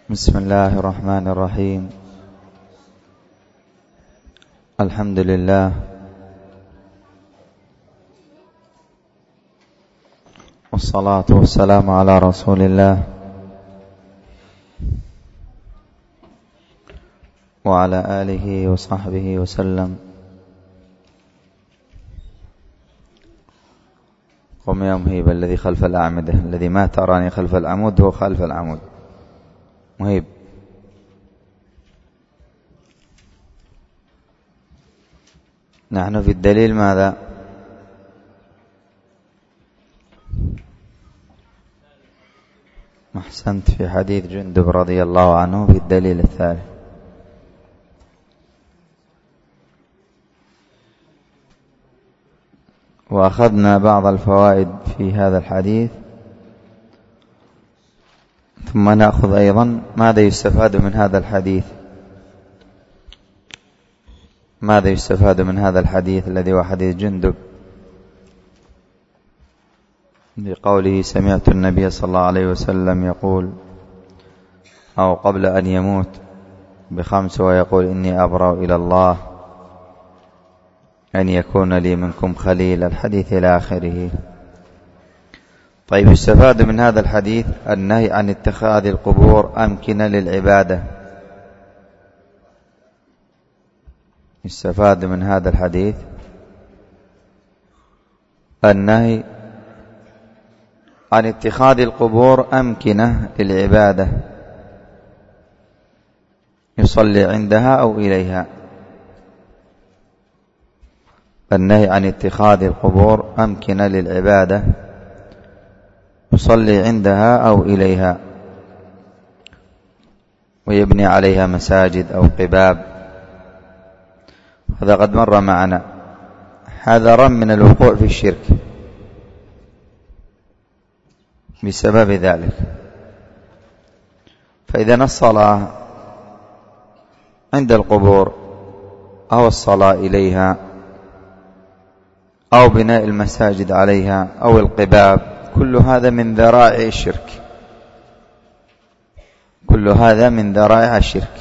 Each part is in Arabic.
بسم الله الرحمن الرحيم. الحمد لله والصلاة والسلام على رسول الله وعلى آله وصحبه وسلم. قم يا مهيب الذي خلف الأعمدة، الذي ما تراني خلف العمود هو خلف العمود. مهيب. نحن في الدليل ماذا؟ أحسنت، في حديث جندب رضي الله عنه في الدليل الثالث. وأخذنا بعض الفوائد في هذا الحديث، ثم نأخذ أيضا ماذا يستفاد من هذا الحديث. ماذا يستفاد من هذا الحديث الذي هو حديث جندب بقوله سمعت النبي صلى الله عليه وسلم يقول أو قبل أن يموت ب5 ويقول إني أبرأ إلى الله أن يكون لي منكم خليل، الحديث إلى آخره. طيب، يستفاد من هذا الحديث النهي عن اتخاذ القبور أمكنة للعبادة. يستفاد من هذا الحديث النهي عن اتخاذ القبور أمكنة للعبادة يصلي عندها أو إليها. النهي عن اتخاذ القبور أمكنة للعبادة يصلي عندها أو إليها ويبني عليها مساجد أو قباب. هذا قد مر معنا، حذرا من الوقوع في الشرك بسبب ذلك. فإذا الصلاة عند القبور أو الصلاة إليها أو بناء المساجد عليها أو القباب، كل هذا من ذرائع الشرك، كل هذا من ذرائع الشرك.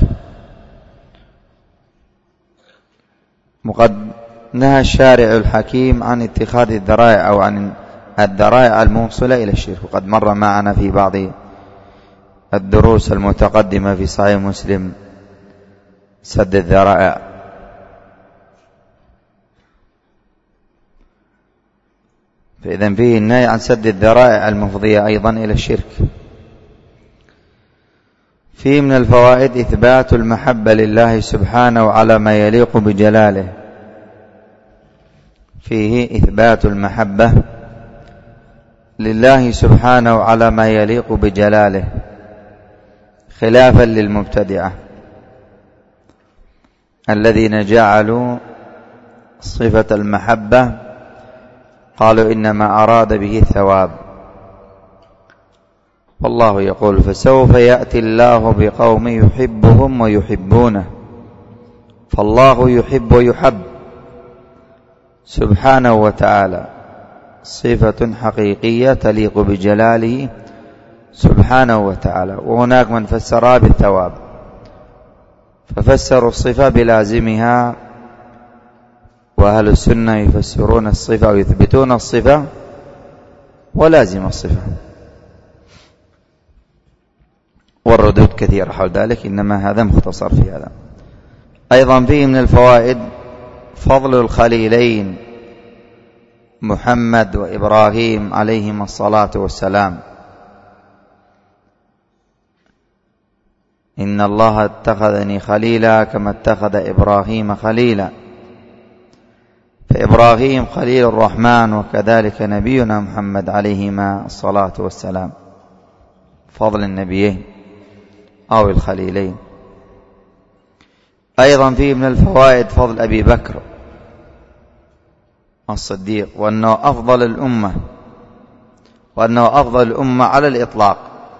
وقد نهى الشارع الحكيم عن اتخاذ الذرائع أو عن الذرائع الموصلة إلى الشرك، وقد مر معنا في بعض الدروس المتقدمة في صحيح مسلم سد الذرائع. فإذن فيه النهي عن سد الذرائع المفضية أيضا إلى الشرك. فيه من الفوائد إثبات المحبة لله سبحانه على ما يليق بجلاله. فيه إثبات المحبة لله سبحانه على ما يليق بجلاله، خلافا للمبتدعة الذين جعلوا صفة المحبة قالوا إنما أراد به الثواب. والله يقول فسوف يأتي الله بقوم يحبهم ويحبونه، فالله يحب ويحب سبحانه وتعالى، صفة حقيقية تليق بجلاله سبحانه وتعالى. وهناك من فسرها بالثواب، ففسروا الصفة بلازمها، وأهل السنة يفسرون الصفة ويثبتون الصفة ولازم الصفة، والردود كثيرة حول ذلك، إنما هذا مختصر في هذا. أيضا فيه من الفوائد فضل الخليلين محمد وإبراهيم عليهما الصلاة والسلام. إن الله اتخذني خليلا كما اتخذ إبراهيم خليلا، فإبراهيم خليل الرحمن وكذلك نبينا محمد عليهما الصلاة والسلام. فضل النبيين أو الخليلين. أيضا فيه من الفوائد فضل أبي بكر الصديق، وأنه أفضل الأمة، وأنه أفضل الأمة على الإطلاق،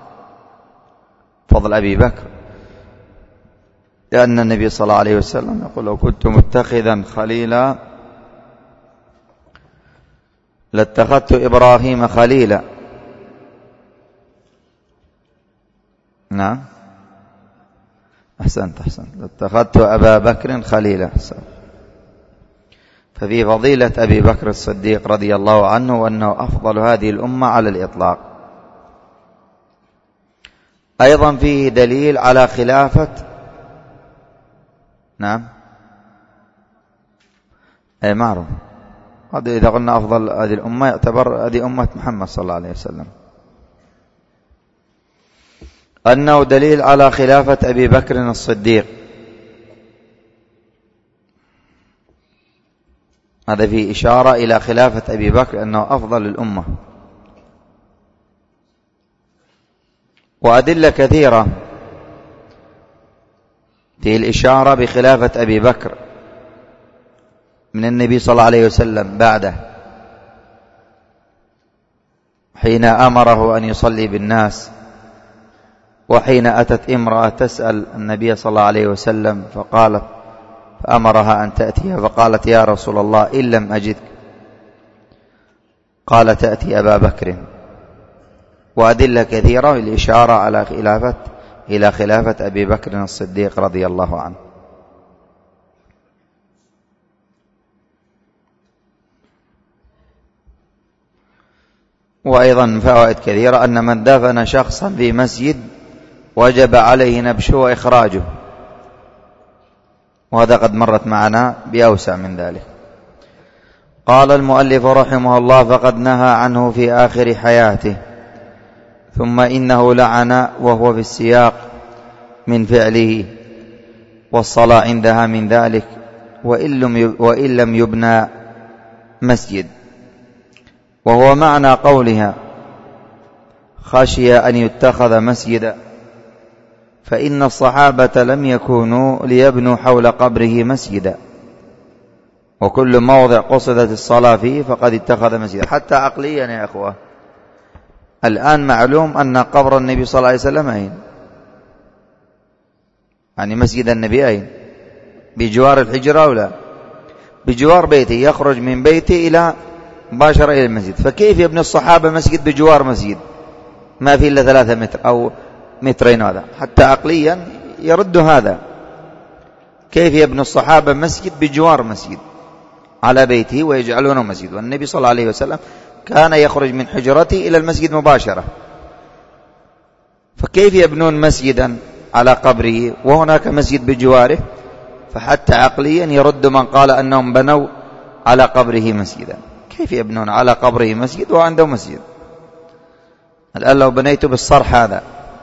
فضل أبي بكر، لأن النبي صلى الله عليه وسلم يقول لو كنت متخذا خليلا لاتخذت إبراهيم خليلا. نعم، أحسنت اتخذت أبا بكر خليلا. ففي فضيلة أبي بكر الصديق رضي الله عنه وأنه أفضل هذه الأمة على الإطلاق. أيضا فيه دليل على خلافة نعم أي معروف، إذا قلنا أفضل هذه الأمة يعتبر هذه أمة محمد صلى الله عليه وسلم، أنه دليل على خلافة أبي بكر الصديق. هذا فيه إشارة إلى خلافة أبي بكر أنه أفضل الأمة. وأدلة كثيرة فيه الإشارة بخلافة أبي بكر من النبي صلى الله عليه وسلم بعده، حين أمره أن يصلي بالناس، وحين أتت امرأة تسأل النبي صلى الله عليه وسلم فأمرها أن تأتيها فقالت يا رسول الله إن لم أجدك، قال تأتي أبا بكر. وأدلة كثيرة للإشارة إلى خلافة أبي بكر الصديق رضي الله عنه. وأيضا فوائد كثيرة أن من دفن شخصا في مسجد وجب عليه نبشه وإخراجه، وهذا قد مرت معنا بأوسع من ذلك. قال المؤلف رحمه الله فقد نهى عنه في آخر حياته، ثم إنه لعن وهو في السياق من فعله، والصلاة عندها من ذلك، وإن لم يبنى مسجد. وهو معنى قولها خشي أن يتخذ مسجدا، فإن الصحابة لم يكونوا ليبنوا حول قبره مسجدا، وكل موضع قصدت الصلاة فيه فقد اتخذ مسجدا. حتى عقليا يا أخوة، الآن معلوم أن قبر النبي صلى الله عليه وسلم أين؟ يعني مسجد النبي أين؟ بجوار الحجرة أو لا؟ بجوار بيته، يخرج من بيته إلى مباشرة إلى المسجد. فكيف يبني الصحابة مسجد بجوار مسجد ما في إلا 3 متر أو 2 متر؟ هذا حتى عقليا يرد هذا. كيف يبني الصحابة مسجد بجوار مسجد على بيته ويجعلونه مسجد، والنبي صلى الله عليه وسلم كان يخرج من حجرته إلى المسجد مباشرة؟ فكيف يبنون مسجدا على قبره وهناك مسجد بجواره؟ فحتى عقليا يرد من قال أنهم بنوا على قبره مسجدا. كيف يبنون على قبره مسجد وعنده مسجد؟ الآن لو بنيت بالصرح هذا،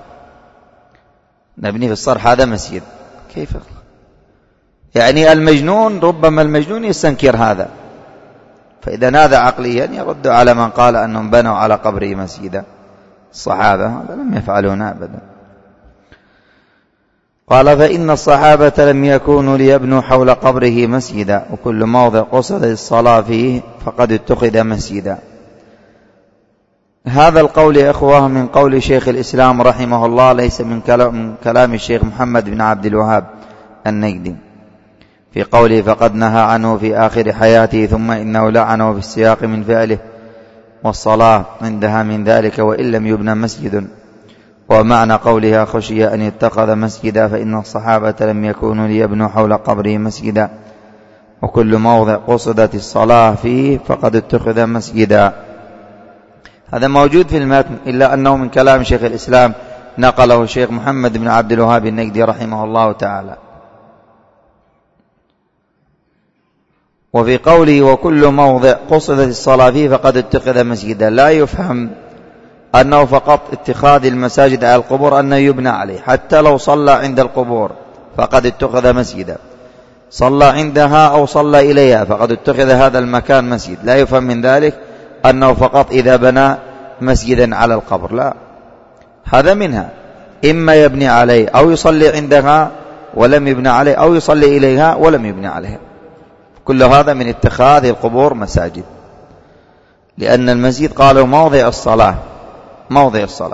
نبني في الصرح هذا مسجد، كيف؟ يعني المجنون، ربما المجنون يستنكر هذا. فإذا هذا عقليا يرد على من قال أنهم بنوا على قبره مسجدا. الصحابة هذا لم يفعلون أبدا. قال فإن الصحابة لم يكونوا ليبنوا حول قبره مسجدا، وكل موضع قصد الصلاة فيه فقد اتخذ مسجدا. هذا القول يا أخوة من قول شيخ الإسلام رحمه الله، ليس من كلام الشيخ محمد بن عبد الوهاب النجدي في قوله فقد نهى عنه في آخر حياته، ثم إنه لعنه في السياق من فعله، والصلاة عندها من ذلك، وإن لم يبنى مسجد. ومعنى قولها خشي أن يتخذ مسجدا، فإن الصحابة لم يكونوا ليبنوا حول قبره مسجدا، وكل موضع قصدت الصلاة فيه فقد اتخذ مسجدا. هذا موجود في المتن، إلا أنه من كلام شيخ الإسلام نقله الشيخ محمد بن عبد الوهاب النجدي رحمه الله تعالى. وفي قوله وكل موضع قصدت الصلاة فيه فقد اتخذ مسجدا، لا يفهم أنه فقط اتخاذ المساجد على القبور أنه يبنى عليه، حتى لو صلى عند القبور فقد اتخذ مسجدا، صلى عندها أو صلى إليها فقد اتخذ هذا المكان مسجد. لا يفهم من ذلك أنه فقط إذا بنى مسجدا على القبر، لا، هذا منها، إما يبني عليه أو يصلي عندها ولم يبنى عليه، أو يصلي إليها ولم يبنى عليها. كل هذا من اتخاذ القبور مساجد، لأن المسجد قالوا موضع الصلاة، موضع الصلاة.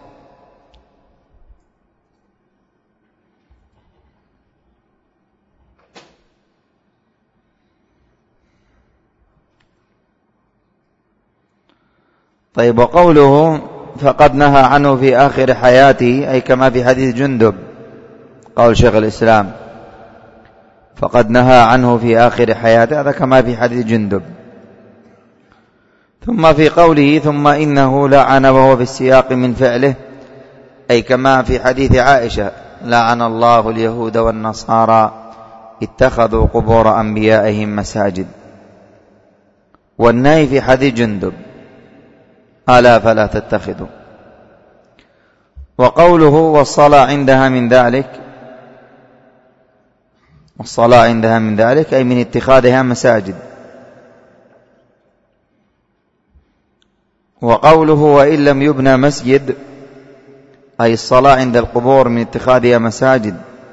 طيب، وقوله فقد نهى عنه في آخر حياته، أي كما في حديث جندب قول شيخ الإسلام فقد نهى عنه في آخر حياته، هذا كما في حديث جندب. ثم في قوله ثم إنه لعن وهو في السياق من فعله، أي كما في حديث عائشة لعن الله اليهود والنصارى اتخذوا قبور أنبيائهم مساجد، والنهي في حديث جندب ألا فلا تتخذوا. وقوله والصلاة عندها من ذلك، والصلاة عندها من ذلك أي من اتخاذها مساجد. وقوله وإن لم يبنى مسجد أي الصلاة عند القبور من اتخاذها مساجد،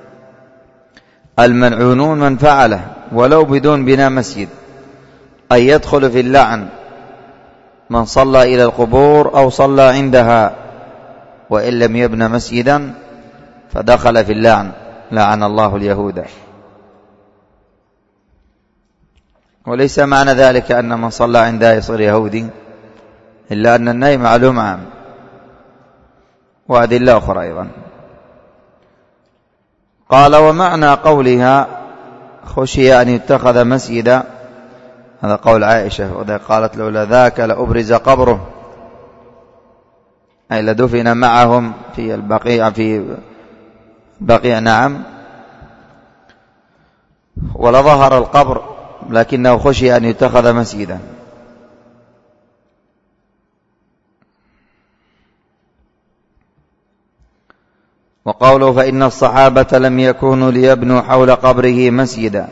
الملعونون من فعله ولو بدون بناء مسجد، أي يدخل في اللعن من صلى إلى القبور أو صلى عندها وإن لم يبنى مسجدا فدخل في اللعن، لعن الله اليهود. وليس معنى ذلك أن من صلى عندها يصير يهودي، إلا أن النهي معلوم عام وأدلة أخرى أيضا. قال ومعنى قولها خشي أن يتخذ مسجدا، هذا قول عائشة، وذا قالت لولا ذاك لأبرز قبره، أي لدفن معهم في البقيع، في بقيع نعم، ولظهر القبر لكنه خشي أن يتخذ مسجدا. وقوله فإن الصحابة لم يكونوا ليبنوا حول قبره مسجدا،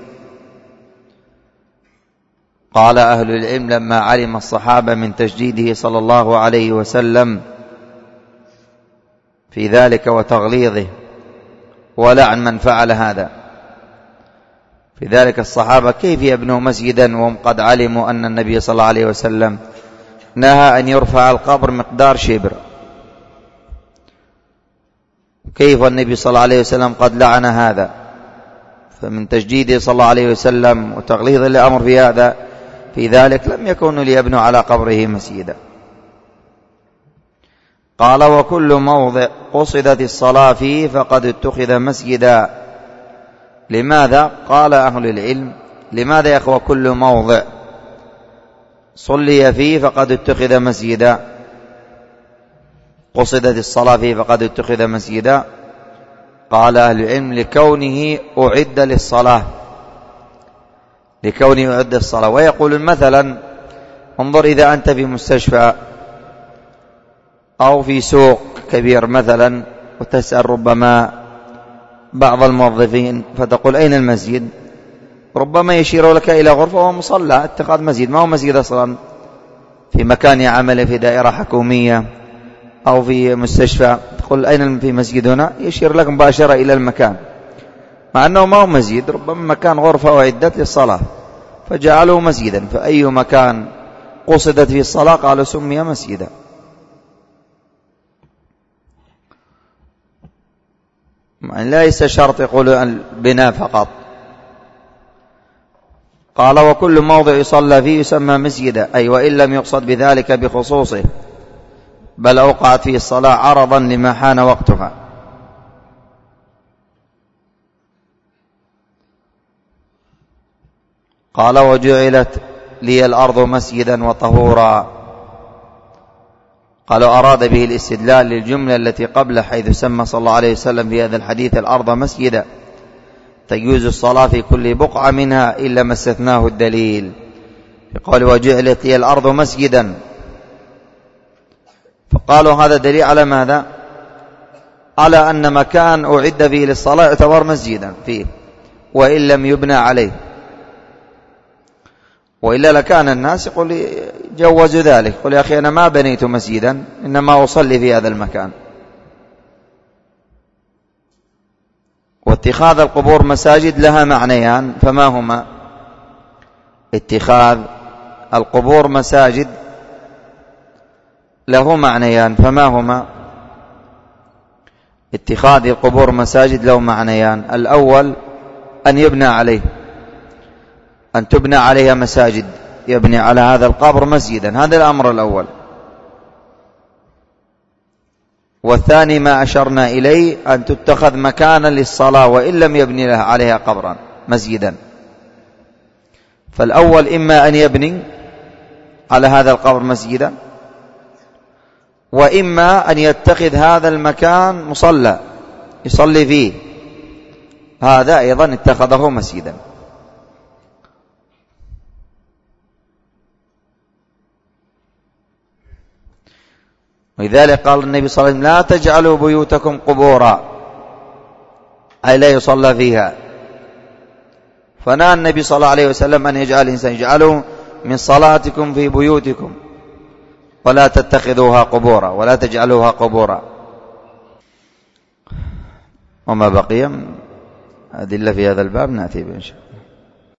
قال أهل العلم لما علم الصحابة من تشديده صلى الله عليه وسلم في ذلك وتغليظه ولعن من فعل هذا، في ذلك الصحابة كيف يبنوا مسجدا وهم قد علموا أن النبي صلى الله عليه وسلم نهى أن يرفع القبر مقدار شبر، كيف النبي صلى الله عليه وسلم قد لعن هذا؟ فمن تجديده صلى الله عليه وسلم وتغليظ الأمر في هذا في ذلك لم يكونوا ليبنوا على قبره مسجدا. قال وكل موضع قصدت الصلاة فيه فقد اتخذ مسجدا. لماذا؟ قال أهل العلم لماذا يا أخوة كل موضع صلي فيه فقد اتخذ مسجدا، قصدت الصلاة فيه فقد اتخذ مسجدا؟ قال أهل العلم لكونه أعد للصلاة، لكونه أعد للصلاة. ويقول مثلا انظر إذا أنت في مستشفى أو في سوق كبير مثلا وتسأل ربما بعض الموظفين فتقول أين المسجد، ربما يشير لك إلى غرفة ومصلى، اتخاذ مسجد ما هو مسجد أصلا، في مكان يعمل في دائرة حكومية أو في مستشفى، تقول أين في مسجد هنا، يشير لك مباشرة إلى المكان، مع أنه ما هو مسجد، ربما مكان غرفة وعدت للصلاة فجعله مسجدا. فأي مكان قصدت فيه الصلاة قالوا سمي مسجدا. ليس شرط يقول البناء فقط. قال وكل موضع يصلى فيه يسمى مسجدا، أي وإن لم يقصد بذلك بخصوصه بل أوقعت فيه الصلاة عرضا لما حان وقتها. قال وجعلت لي الأرض مسجدا وطهورا. قالوا أراد به الاستدلال للجملة التي قبل حيث سمى صلى الله عليه وسلم في هذا الحديث الأرض مسجدا، تجوز الصلاة في كل بقعة منها إلا ما استثناه الدليل، قال وجعلت لي الأرض مسجدا، فقالوا هذا دليل على ماذا؟ على أن مكان أعد فيه للصلاة يعتبر مسجدا فيه وإن لم يبنى عليه، وإلا لكان الناس يقول جوزوا ذلك، يقول يا أخي أنا ما بنيت مسجدا إنما أصلي في هذا المكان. واتخاذ القبور مساجد لها معنيان، فما هما؟ اتخاذ القبور مساجد له معنيان، فما هما؟ اتخاذ القبور مساجد له معنيان، الأول أن يبنى عليه، أن تبنى عليها مساجد، يبني على هذا القبر مسجدا، هذا الأمر الأول. والثاني ما أشرنا إليه أن تتخذ مكانا للصلاة وإن لم يبني لها عليها قبرا مسجدا. فالأول إما أن يبني على هذا القبر مسجدا، وإما أن يتخذ هذا المكان مصلى يصلي فيه، هذا أيضا اتخذه مسجدا. ولذلك قال النبي صلى الله عليه وسلم: لا تجعلوا بيوتكم قبورا، أي لا يصلى فيها. فنهى النبي صلى الله عليه وسلم أن يجعل الإنسان يجعلوا من صلاتكم في بيوتكم ولا تتخذوها قبورا ولا تجعلوها قبورا. وما بقي أدلة في هذا الباب نأتي بإن شاء الله.